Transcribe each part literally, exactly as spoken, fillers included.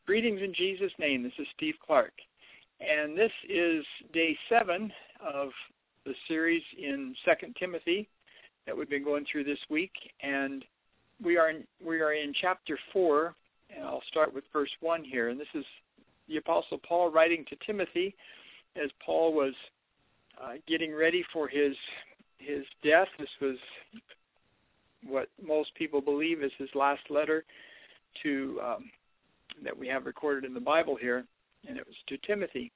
Greetings in Jesus' name. This is Steve Clark. And this is day seven of the series in Second Timothy that we've been going through this week. And we are in, we are in chapter four, and I'll start with verse one here. And this is the Apostle Paul writing to Timothy as Paul was uh, getting ready for his his death. This was what most people believe is his last letter to um, that we have recorded in the Bible here, and it was to Timothy.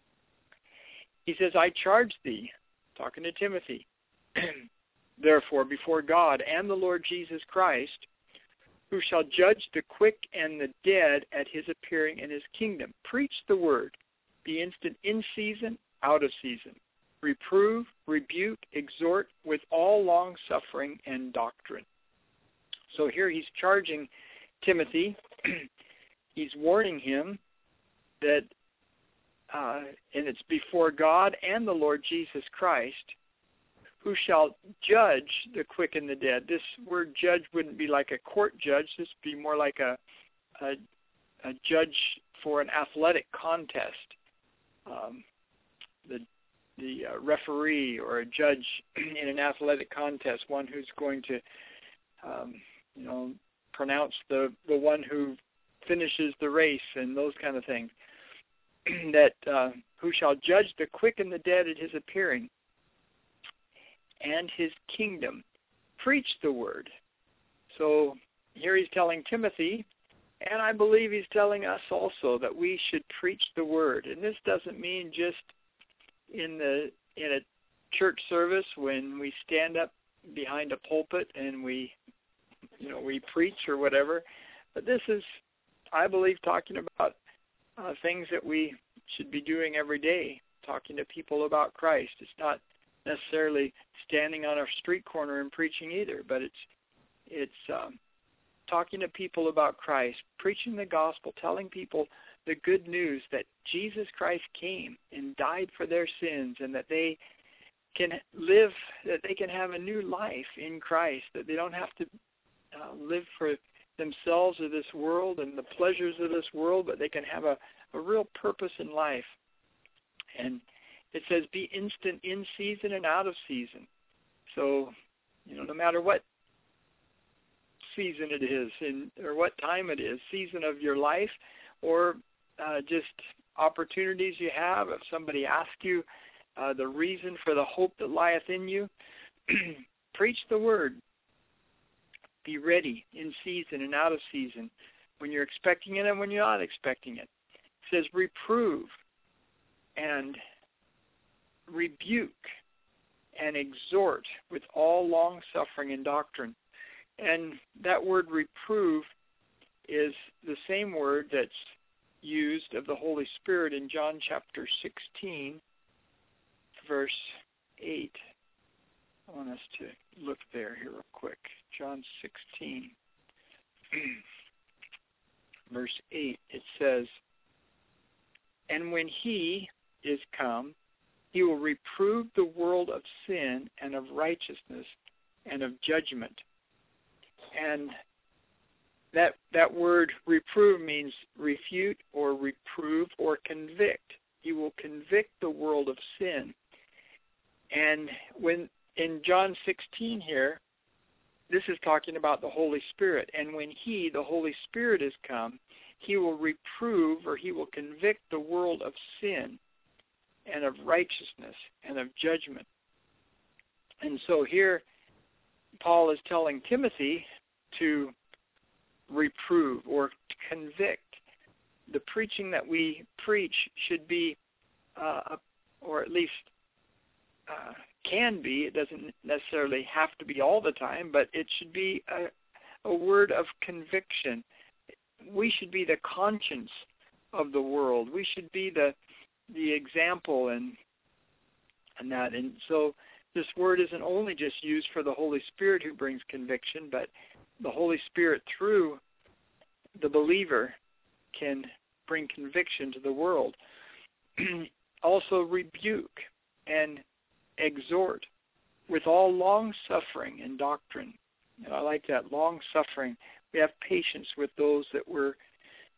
He says, I charge thee, talking to Timothy, therefore before God and the Lord Jesus Christ, who shall judge the quick and the dead at his appearing in his kingdom. Preach the word, be instant in season, out of season. Reprove, rebuke, exhort with all long suffering and doctrine. So here he's charging Timothy. He's warning him that, uh, and it's before God and the Lord Jesus Christ, who shall judge the quick and the dead. This word judge wouldn't be like a court judge. This would be more like a, a, a judge for an athletic contest. Um, the the uh, referee or a judge in an athletic contest, one who's going to, um, you know, pronounce the, the one who finishes the race and those kind of things. that uh, who shall judge the quick and the dead at his appearing and his kingdom. Preach the word. So here he's telling Timothy, and I believe he's telling us also, that we should preach the word. And this doesn't mean just in the in a church service when we stand up behind a pulpit and we, you know, we preach or whatever. But this is, I believe, talking about uh, things that we should be doing every day, talking to people about Christ. It's not necessarily standing on a street corner and preaching either, but it's it's um, talking to people about Christ, preaching the gospel, telling people the good news that Jesus Christ came and died for their sins, and that they can live, that they can have a new life in Christ, that they don't have to uh, live for themselves or this world and the pleasures of this world, but they can have a, a real purpose in life. And it says, be instant in season and out of season. So, you know, no matter what season it is in, or what time it is, season of your life, or uh, just opportunities you have, if somebody asks you uh, the reason for the hope that lieth in you, preach the word. Be ready in season and out of season, when you're expecting it and when you're not expecting it. It says reprove and rebuke and exhort with all long suffering and doctrine. And that word reprove is the same word that's used of the Holy Spirit in John chapter sixteen, verse eight. I want us to look there here real quick. John sixteen, verse eight, it says, and when he is come, he will reprove the world of sin and of righteousness and of judgment. And that that word reprove means refute or reprove or convict. He will convict the world of sin. And when in John sixteen here, this is talking about the Holy Spirit. And when he, the Holy Spirit, is come, he will reprove or he will convict the world of sin and of righteousness and of judgment. And so here Paul is telling Timothy to reprove or to convict. The preaching that we preach should be, uh, or at least uh, can be, it doesn't necessarily have to be all the time, but it should be a, a word of conviction. We should be the conscience of the world. We should be the the example and and that. And so this word isn't only just used for the Holy Spirit who brings conviction, but the Holy Spirit through the believer can bring conviction to the world. Also rebuke and exhort with all long suffering and doctrine. You know, I like that, long suffering. We have patience with those that we're we're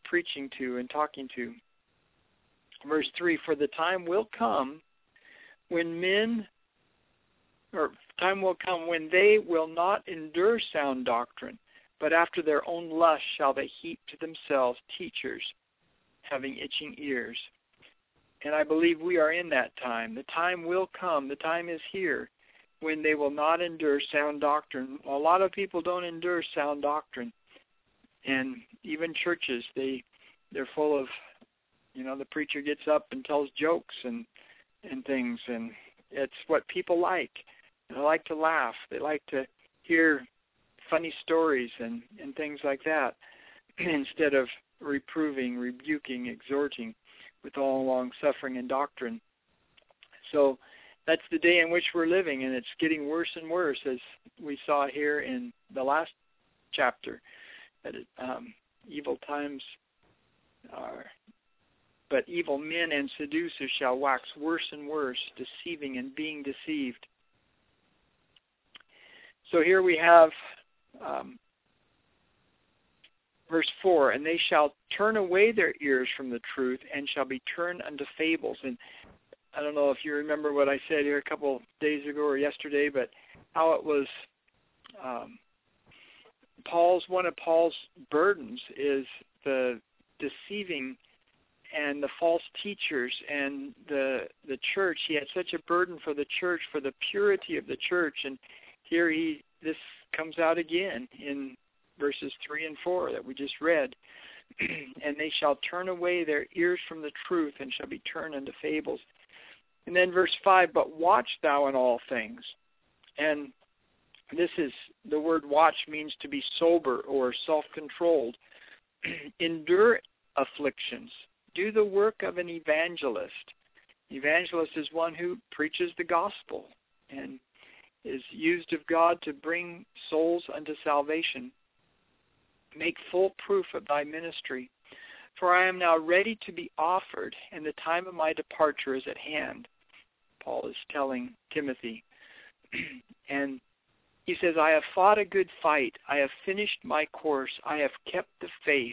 preaching to and talking to. Verse three, for the time will come when men, or time will come when they will not endure sound doctrine, but after their own lust shall they heap to themselves teachers having itching ears. And I believe we are in that time. The time will come, the time is here, when they will not endure sound doctrine. A lot of people don't endure sound doctrine. And even churches, they, they're full of, you know, the preacher gets up and tells jokes and, and things, and it's what people like. They like to laugh. They like to hear funny stories and, and things like that instead of reproving, rebuking, exhorting with all long suffering and doctrine. So that's the day in which we're living, and it's getting worse and worse, as we saw here in the last chapter, that it, um, evil times are, but evil men and seducers shall wax worse and worse, deceiving and being deceived. So here we have um, verse four, and they shall turn away their ears from the truth and shall be turned unto fables. And I don't know if you remember what I said here a couple days ago or yesterday, but how it was um, Paul's, one of Paul's burdens is the deceiving and the false teachers and the the church. He had such a burden for the church, for the purity of the church, and here he this comes out again in verses three and four that we just read. And they shall turn away their ears from the truth and shall be turned unto fables. And then verse five, but watch thou in all things. And this is, the word watch means to be sober or self-controlled. Endure afflictions. Do the work of an evangelist. Evangelist is one who preaches the gospel and is used of God to bring souls unto salvation. Make full proof of thy ministry. For I am now ready to be offered, and the time of my departure is at hand. Paul is telling Timothy. And he says, I have fought a good fight. I have finished my course. I have kept the faith.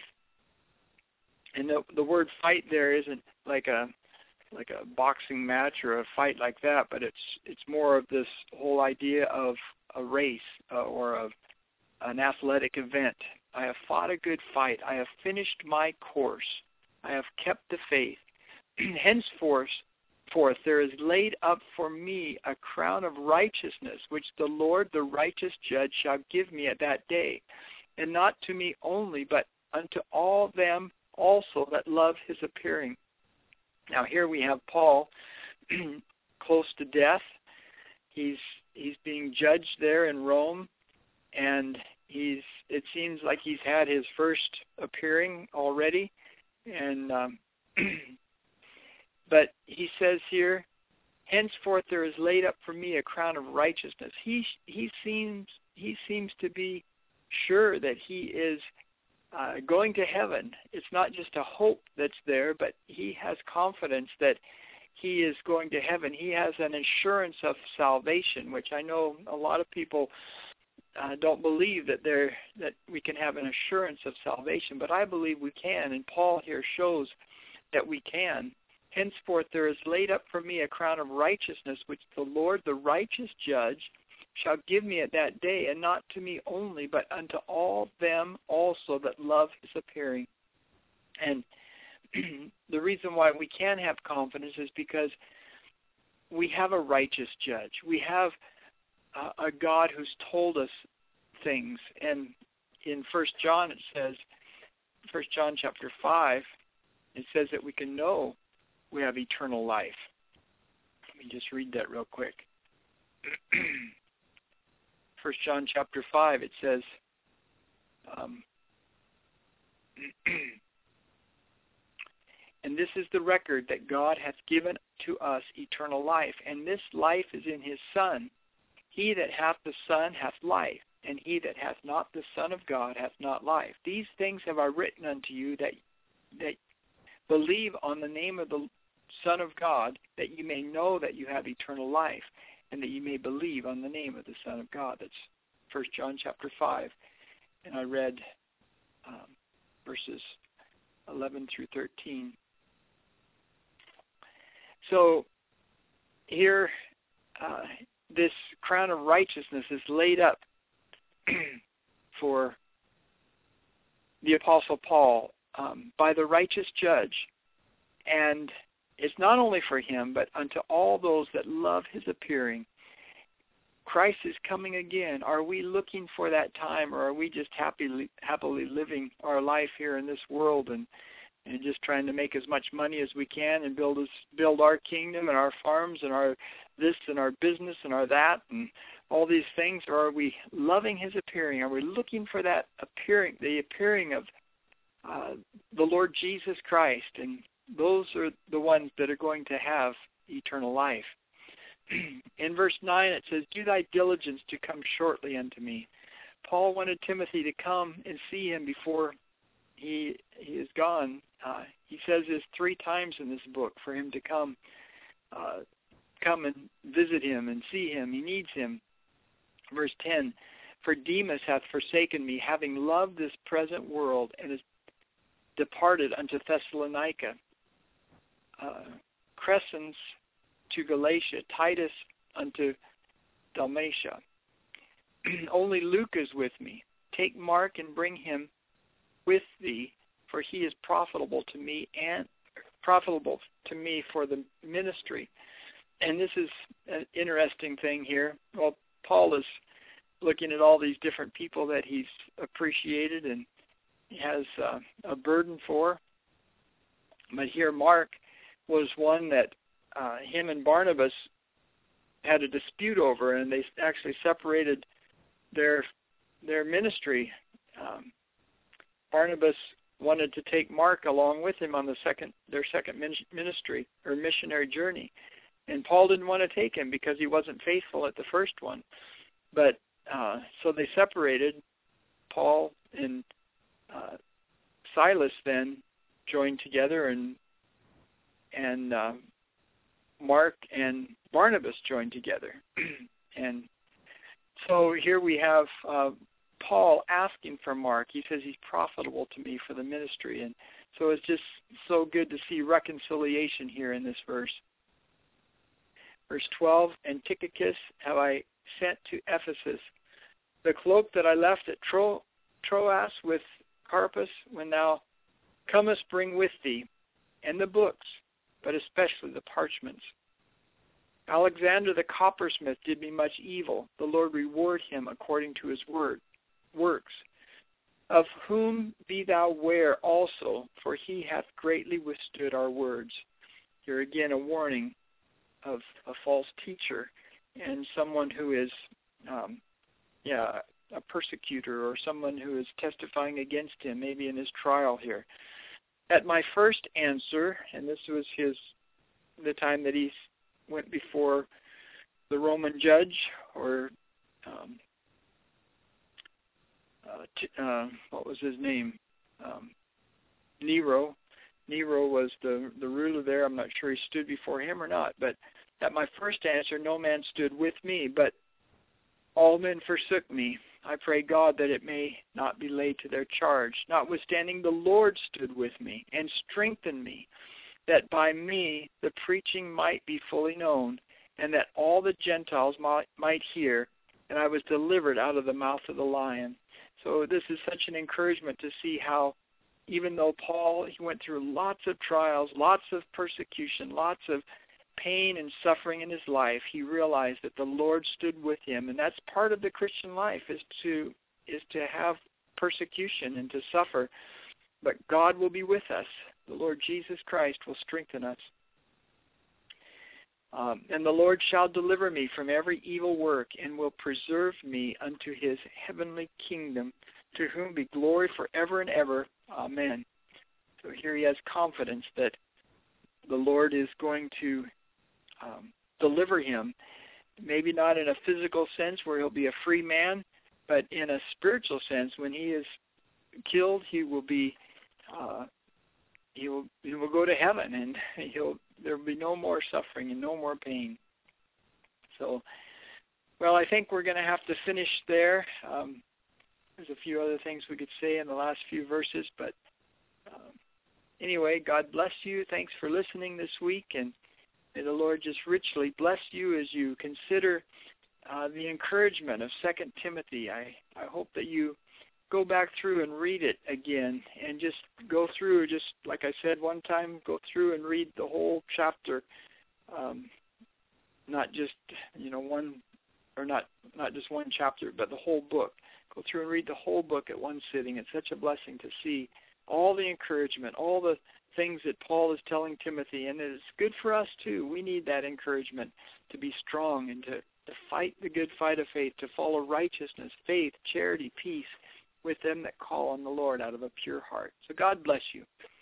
And the, the word fight there isn't like a like a boxing match or a fight like that, but it's it's more of this whole idea of a race uh, or of an athletic event. I have fought a good fight. I have finished my course. I have kept the faith. Henceforth, forth there is laid up for me a crown of righteousness, which the Lord, the righteous judge, shall give me at that day, and not to me only, but unto all them also that love his appearing. Now here we have Paul close to death. He's he's being judged there in Rome, and he's it seems like he's had his first appearing already, and um, but he says here, henceforth there is laid up for me a crown of righteousness. He he seems he seems to be sure that he is uh, going to heaven. It's not just a hope that's there, but he has confidence that he is going to heaven. He has an assurance of salvation, which I know a lot of people uh, don't believe that there that we can have an assurance of salvation, but I believe we can, and Paul here shows that we can. Henceforth there is laid up for me a crown of righteousness, which the Lord, the righteous judge, shall give me at that day, and not to me only, but unto all them also that love his appearing. And the reason why we can have confidence is because we have a righteous judge. We have a, a God who's told us things. And in First John it says, First John chapter five, it says that we can know we have eternal life. Let me just read that real quick. First John chapter five, it says, um, and this is the record that God hath given to us eternal life, and this life is in his Son. He that hath the Son hath life, and he that hath not the Son of God hath not life. These things have I written unto you, that that believe on the name of the Son of God, that you may know that you have eternal life, and that you may believe on the name of the Son of God. That's First John chapter five. And I read um, verses eleven through thirteen. So here, uh, this crown of righteousness is laid up for the Apostle Paul um, by the righteous judge. And it's not only for him, but unto all those that love his appearing. Christ is coming again. Are we looking for that time, or are we just happily happily living our life here in this world and, and just trying to make as much money as we can and build us, build our kingdom and our farms and our this and our business and our that and all these things? Or are we loving his appearing? Are we looking for that appearing, the appearing of uh, the Lord Jesus Christ? And those are the ones that are going to have eternal life. In verse nine it says, do thy diligence to come shortly unto me. Paul wanted Timothy to come and see him before he he is gone. Uh, he says this three times in this book for him to come, uh, come and visit him and see him. He needs him. Verse ten, for Demas hath forsaken me, having loved this present world, and is departed unto Thessalonica. Uh, Crescens to Galatia, Titus unto Dalmatia. Only Luke is with me. Take Mark and bring him with thee, for he is profitable to me and profitable to me for the ministry. And this is an interesting thing here. Well, Paul is looking at all these different people that he's appreciated and he has uh, a burden for. But here Mark was one that Uh, him and Barnabas had a dispute over, and they actually separated their their ministry. Um, Barnabas wanted to take Mark along with him on the second their second ministry or missionary journey, and Paul didn't want to take him because he wasn't faithful at the first one. But uh, so they separated. Paul and uh, Silas then joined together, and and uh, Mark and Barnabas joined together. And so here we have uh, Paul asking for Mark. He says he's profitable to me for the ministry. And so it's just so good to see reconciliation here in this verse. Verse twelve, and Tychicus have I sent to Ephesus. The cloak that I left at Tro- Troas with Carpus, when thou comest, bring with thee, and the books, but especially the parchments. Alexander the coppersmith did me much evil. The Lord reward him according to his word works. Of whom be thou ware also, for he hath greatly withstood our words. Here again a warning of a false teacher and someone who is, um, yeah, a persecutor or someone who is testifying against him, maybe in his trial here. At my first answer, and this was his, the time that he went before the Roman judge, or um, uh, t- uh, what was his name? Um, Nero. Nero was the the ruler there. I'm not sure he stood before him or not, but at my first answer, no man stood with me, but all men forsook me. I pray God that it may not be laid to their charge. Notwithstanding, the Lord stood with me and strengthened me, that by me the preaching might be fully known, and that all the Gentiles might, might hear, and I was delivered out of the mouth of the lion. So this is such an encouragement to see how, even though Paul, he went through lots of trials, lots of persecution, lots of pain and suffering in his life, he realized that the Lord stood with him. And that's part of the Christian life, is to is to have persecution and to suffer. But God will be with us. The Lord Jesus Christ will strengthen us. Um, and the Lord shall deliver me from every evil work, and will preserve me unto his heavenly kingdom, to whom be glory forever and ever. Amen. So here he has confidence that the Lord is going to um, deliver him, maybe not in a physical sense where he'll be a free man, but in a spiritual sense. When he is killed, he will be uh, he will he will go to heaven, and he'll there will be no more suffering and no more pain. So, well, I think we're going to have to finish there. Um, there's a few other things we could say in the last few verses, but um, anyway, God bless you. Thanks for listening this week, and may the Lord just richly bless you as you consider uh, the encouragement of Second Timothy. I, I hope that you go back through and read it again, and just go through, just like I said one time, go through and read the whole chapter, um, not just, you know, one, or not, not just one chapter, but the whole book. Go through and read the whole book at one sitting. It's such a blessing to see all the encouragement, all the things that Paul is telling Timothy, and it's good for us too. We need that encouragement to be strong and to, to fight the good fight of faith, to follow righteousness, faith, charity, peace with them that call on the Lord out of a pure heart. So God bless you.